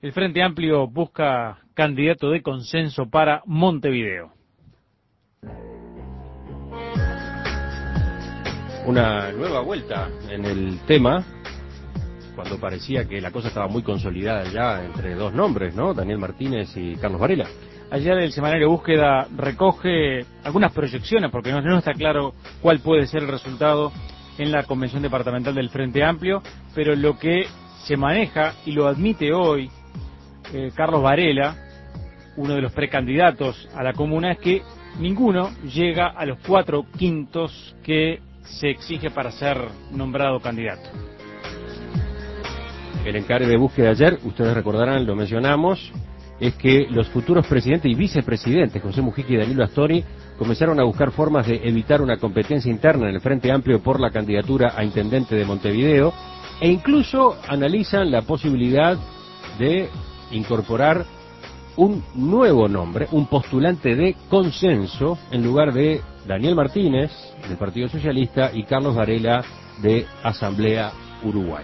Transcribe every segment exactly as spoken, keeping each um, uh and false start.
El Frente Amplio busca candidato de consenso para Montevideo. Una nueva vuelta en el tema, cuando parecía que la cosa estaba muy consolidada ya entre dos nombres, ¿no? Daniel Martínez y Carlos Varela. Ayer el semanario Búsqueda recoge algunas proyecciones, porque no, no está claro cuál puede ser el resultado en la convención departamental del Frente Amplio, pero lo que se maneja y lo admite hoy eh, Carlos Varela, uno de los precandidatos a la comuna, es que ninguno llega a los cuatro quintos que se exige para ser nombrado candidato. El encargue de búsqueda de ayer, ustedes recordarán, lo mencionamos, es que los futuros presidentes y vicepresidentes, José Mujica y Danilo Astori, comenzaron a buscar formas de evitar una competencia interna en el Frente Amplio por la candidatura a intendente de Montevideo, e incluso analizan la posibilidad de incorporar un nuevo nombre, un postulante de consenso, en lugar de Daniel Martínez, del Partido Socialista, y Carlos Varela, de Asamblea Uruguay.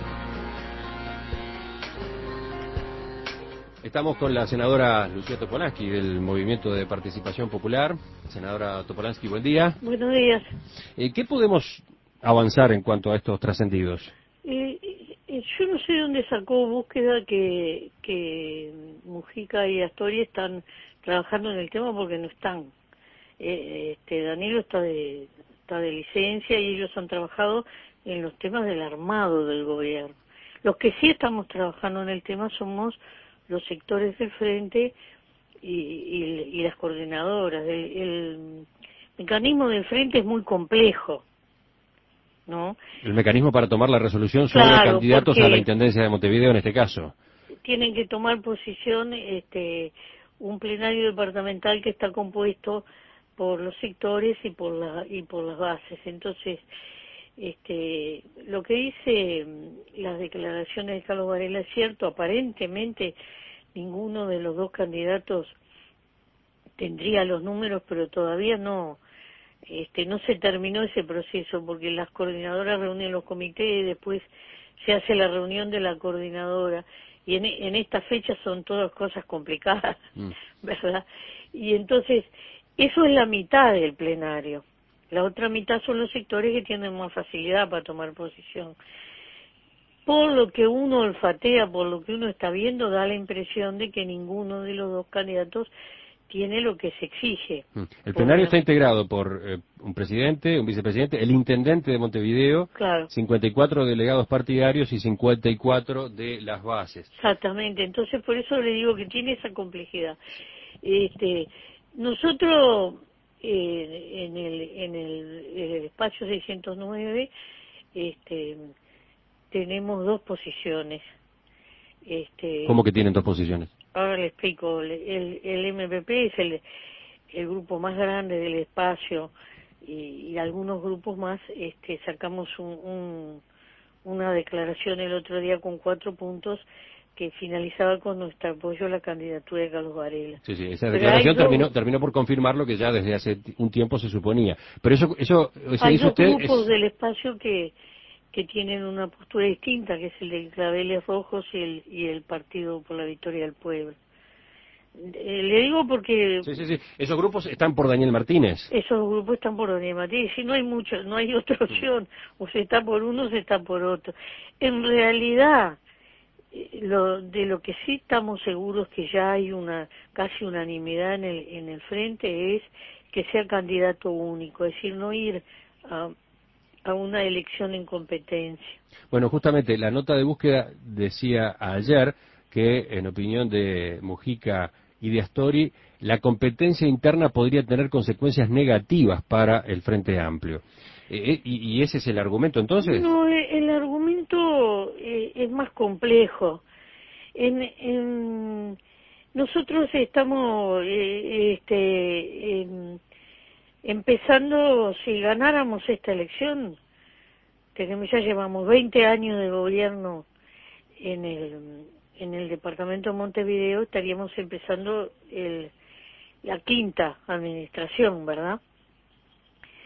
Estamos con la senadora Lucía Topolansky del Movimiento de Participación Popular. Senadora Topolansky, buen día. Buenos días. Eh, ¿Qué podemos avanzar en cuanto a estos trascendidos? Eh, eh, yo no sé dónde sacó búsqueda que, que Mujica y Astori están trabajando en el tema, porque no están. Eh, este Danilo está de, está de licencia y ellos han trabajado en los temas del armado del gobierno. Los que sí estamos trabajando en el tema somos los sectores del frente y, y, y las coordinadoras. El, el mecanismo del frente es muy complejo, ¿no? El mecanismo para tomar la resolución sobre Claro, candidatos a la Intendencia de Montevideo en este caso. Tienen que tomar posición este un plenario departamental que está compuesto por los sectores y por la y por las bases. Entonces, este lo que dice las declaraciones de Carlos Varela es cierto. Aparentemente ninguno de los dos candidatos tendría los números, pero todavía no este no se terminó ese proceso, porque las coordinadoras reúnen los comités y después se hace la reunión de la coordinadora, y en, en estas fechas son todas cosas complicadas, mm. ¿verdad? Y entonces eso es la mitad del plenario. La otra mitad son los sectores que tienen más facilidad para tomar posición. Por lo que uno olfatea, por lo que uno está viendo, da la impresión de que ninguno de los dos candidatos tiene lo que se exige. El plenario está integrado por eh, un presidente, un vicepresidente, el intendente de Montevideo, claro. cincuenta y cuatro delegados partidarios y cincuenta y cuatro de las bases. Exactamente, entonces por eso le digo que tiene esa complejidad. Este, nosotros eh, en, el, en el, el espacio seiscientos nueve este, tenemos dos posiciones. Este, ¿Cómo que tienen dos posiciones? Ahora le explico. El, el M P P es el, el grupo más grande del espacio, y, y algunos grupos más este, sacamos un, un, una declaración el otro día con cuatro puntos que finalizaba con nuestro apoyo a la candidatura de Carlos Varela. Sí, sí, esa declaración terminó, dos... terminó por confirmar lo que ya desde hace un tiempo se suponía. Pero eso, eso, eso hay dice dos usted, grupos es... del espacio que que tienen una postura distinta, que es el de Claveles Rojos y el y el Partido por la Victoria del Pueblo. Eh, le digo porque... Sí, sí, sí. Esos grupos están por Daniel Martínez. Esos grupos están por Daniel Martínez. Si no hay mucho, no hay otra opción. O se está por uno o se está por otro. En realidad, lo, de lo que sí estamos seguros que ya hay una casi unanimidad en el, en el frente es que sea candidato único. Es decir, no ir a... a una elección en competencia. Bueno, justamente la nota de búsqueda decía ayer que, en opinión de Mujica y de Astori, la competencia interna podría tener consecuencias negativas para el Frente Amplio. Eh, y, ¿Y ese es el argumento entonces? No, el argumento eh, es más complejo. En, en, nosotros estamos eh, este, en, empezando, si ganáramos esta elección, tenemos, ya llevamos veinte años de gobierno en el en el departamento de Montevideo, estaríamos empezando el, la quinta administración, ¿verdad?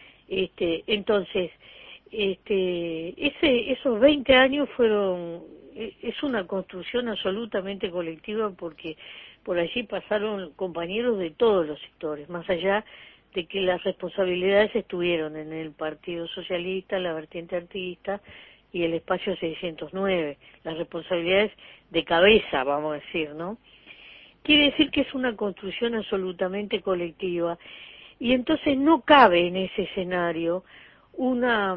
Este, entonces, este, ese, esos veinte años fueron es una construcción absolutamente colectiva porque por allí pasaron compañeros de todos los sectores, más allá de que las responsabilidades estuvieron en el Partido Socialista, la vertiente artista y el espacio seiscientos nueve, las responsabilidades de cabeza, vamos a decir, ¿no? Quiere decir que es una construcción absolutamente colectiva y entonces no cabe en ese escenario una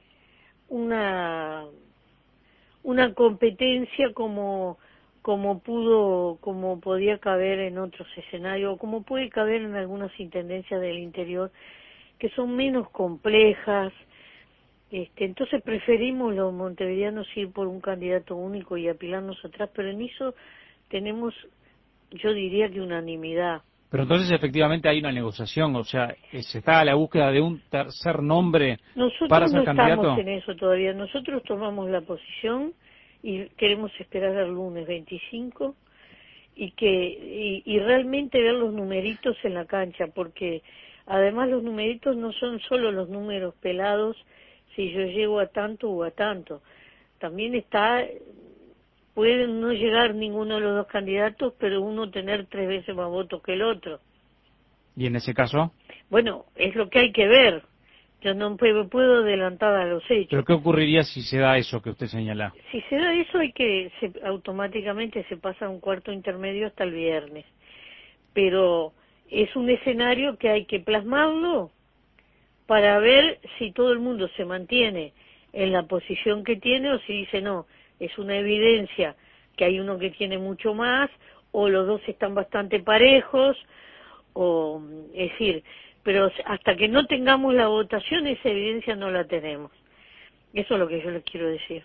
una una competencia como como pudo como podía caber en otros escenarios o como puede caber en algunas intendencias del interior que son menos complejas. Este, entonces preferimos los montevideanos ir por un candidato único y apilarnos atrás, pero en eso tenemos, yo diría que unanimidad. Pero entonces efectivamente hay una negociación, o sea, se está a la búsqueda de un tercer nombre Nosotros para ser no candidato. estamos en eso todavía, nosotros tomamos la posición y queremos esperar al lunes veinticinco y que y, y realmente ver los numeritos en la cancha, porque además los numeritos no son solo los números pelados, si yo llego a tanto o a tanto, también está, pueden no llegar ninguno de los dos candidatos, pero uno tener tres veces más votos que el otro. ¿Y en ese caso? Bueno, es lo que hay que ver. Yo no puedo, puedo adelantar a los hechos. ¿Pero qué ocurriría si se da eso que usted señala? Si se da eso, hay que se, automáticamente se pasa a un cuarto intermedio hasta el viernes. Pero es un escenario que hay que plasmarlo para ver si todo el mundo se mantiene en la posición que tiene o si dice no, es una evidencia que hay uno que tiene mucho más o los dos están bastante parejos, o es decir, pero hasta que no tengamos la votación esa evidencia no la tenemos. Eso es lo que yo les quiero decir.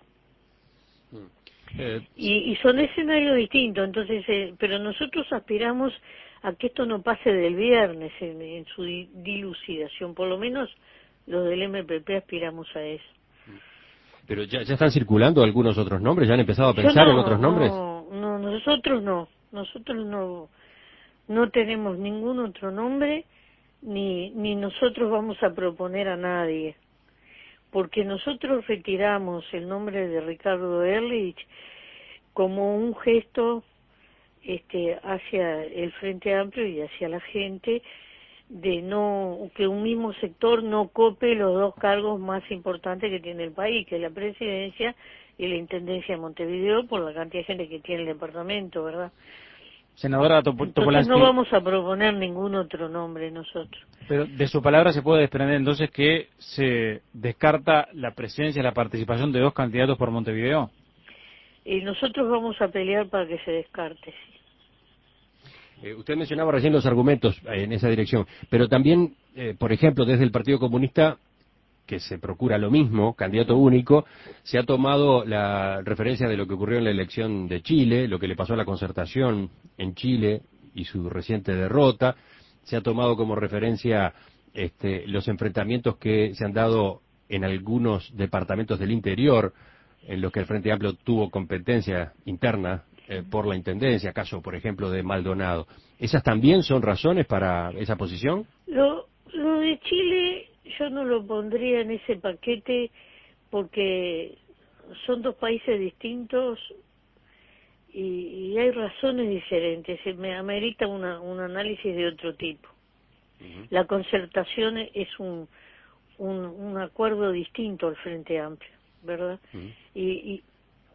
Eh, y, y son escenarios distintos, entonces, eh, pero nosotros aspiramos a que esto no pase del viernes en, en su di- dilucidación, por lo menos los del M P P aspiramos a eso. Pero ya, ya están circulando algunos otros nombres, ya han empezado a Yo pensar no, en otros nombres. no, no, nosotros no, nosotros no, no tenemos ningún otro nombre, ni, ni nosotros vamos a proponer a nadie, porque nosotros retiramos el nombre de Ricardo Ehrlich como un gesto este, hacia el Frente Amplio y hacia la gente, de no que un mismo sector no cope los dos cargos más importantes que tiene el país, que es la presidencia y la intendencia de Montevideo, por la cantidad de gente que tiene el departamento, ¿verdad? Senadora Top- Entonces Topolansky, no vamos a proponer ningún otro nombre nosotros. pero de su palabra se puede desprender entonces que se descarta la presencia, la participación de dos candidatos por Montevideo. Y nosotros vamos a pelear para que se descarte, sí. Eh, usted mencionaba recién los argumentos eh, en esa dirección, pero también, eh, por ejemplo, desde el Partido Comunista, que se procura lo mismo, candidato único, se ha tomado la referencia de lo que ocurrió en la elección de Chile, lo que le pasó a la Concertación en Chile y su reciente derrota, se ha tomado como referencia este, los enfrentamientos que se han dado en algunos departamentos del interior, en los que el Frente Amplio tuvo competencia interna eh, por la intendencia, caso, por ejemplo, de Maldonado. ¿Esas también son razones para esa posición? Lo, lo de Chile yo no lo pondría en ese paquete porque son dos países distintos y, y hay razones diferentes. Se me amerita una, un análisis de otro tipo. Uh-huh. La concertación es un, un, un acuerdo distinto al Frente Amplio, ¿verdad? Uh-huh. Y, y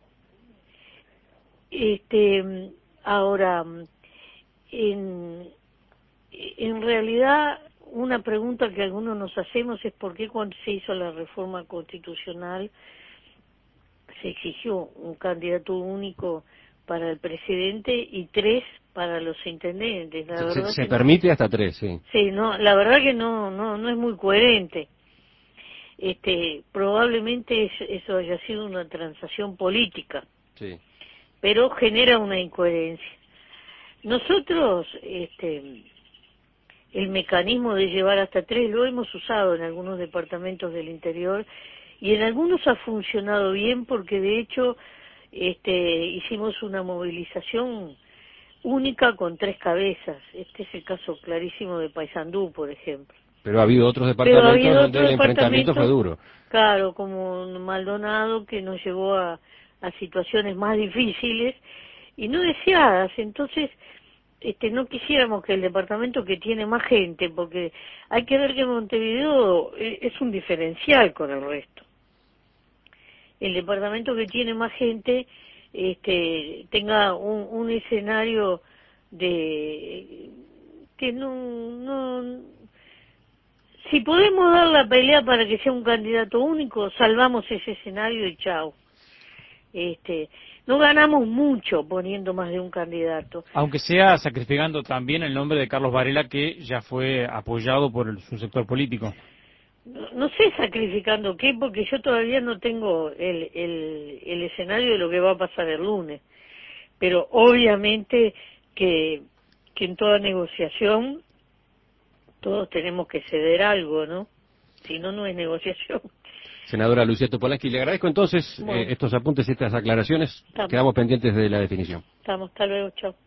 este ahora en en realidad una pregunta que algunos nos hacemos es por qué cuando se hizo la reforma constitucional se exigió un candidato único para el presidente y tres para los intendentes. La se verdad se que permite no, hasta tres, sí. Sí, no, la verdad que no, no, no es muy coherente. Este, probablemente es, eso haya sido una transacción política, Sí. pero genera una incoherencia. Nosotros, este, el mecanismo de llevar hasta tres lo hemos usado en algunos departamentos del interior y en algunos ha funcionado bien porque de hecho este, hicimos una movilización única con tres cabezas. Este es el caso clarísimo de Paysandú, por ejemplo. Pero ha habido otros departamentos habido donde otro el enfrentamiento fue duro. Claro, como Maldonado, que nos llevó a, a situaciones más difíciles y no deseadas. Entonces, este, no quisiéramos que el departamento que tiene más gente, porque hay que ver que Montevideo es un diferencial con el resto. El departamento que tiene más gente este, tenga un, un escenario de que no, no, si podemos dar la pelea para que sea un candidato único, salvamos ese escenario y chao. Este, no ganamos mucho poniendo más de un candidato. Aunque sea sacrificando también el nombre de Carlos Varela, que ya fue apoyado por el, su sector político. No, no sé sacrificando qué, porque yo todavía no tengo el, el, el escenario de lo que va a pasar el lunes. Pero obviamente que, que en toda negociación todos tenemos que ceder algo, ¿no? Si no, no es negociación. Senadora Lucía Topolansky, le agradezco entonces Bueno. eh, estos apuntes y estas aclaraciones. Estamos. Quedamos pendientes de la definición. Estamos, hasta luego, chao.